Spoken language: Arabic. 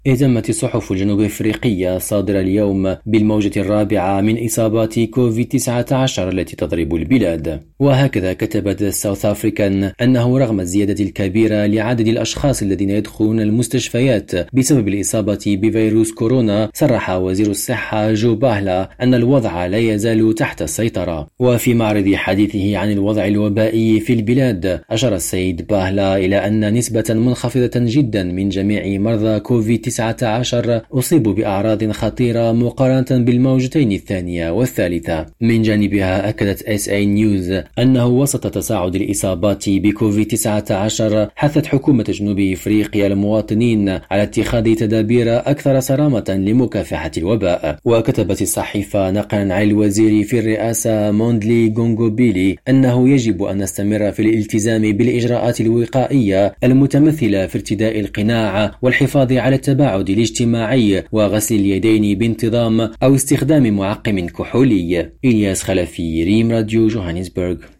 اهتمت الصحف الجنوب أفريقية الصادرة اليوم بالموجة الرابعة من إصابات كوفيد-19 التي تضرب البلاد، وهكذا كتبت ساوث أفريكان أنه رغم الزيادة الكبيرة لعدد الأشخاص الذين يدخلون المستشفيات بسبب الإصابة بفيروس كورونا، صرح وزير الصحة جو باهلا أن الوضع لا يزال تحت السيطرة. وفي معرض حديثه عن الوضع الوبائي في البلاد، أشار السيد باهلا إلى أن نسبة منخفضة جدا من جميع مرضى كوفيد-19 أصيبوا بأعراض خطيرة مقارنة بالموجتين الثانية والثالثة. من جانبها أكدت SA نيوز أنه وسط تصاعد الإصابات بكوفيد-19 حثت حكومة جنوب إفريقيا المواطنين على اتخاذ تدابير أكثر صرامة لمكافحة الوباء. وكتبت الصحيفة نقلا عن الوزير في الرئاسة موندلي غونغوبيلي أنه يجب أن نستمر في الالتزام بالإجراءات الوقائية المتمثلة في ارتداء القناع والحفاظ على التباعد الاجتماعي وغسل اليدين بانتظام أو استخدام معقم كحولي. إلياس خلفي، ريم راديو، جوهانسبرغ.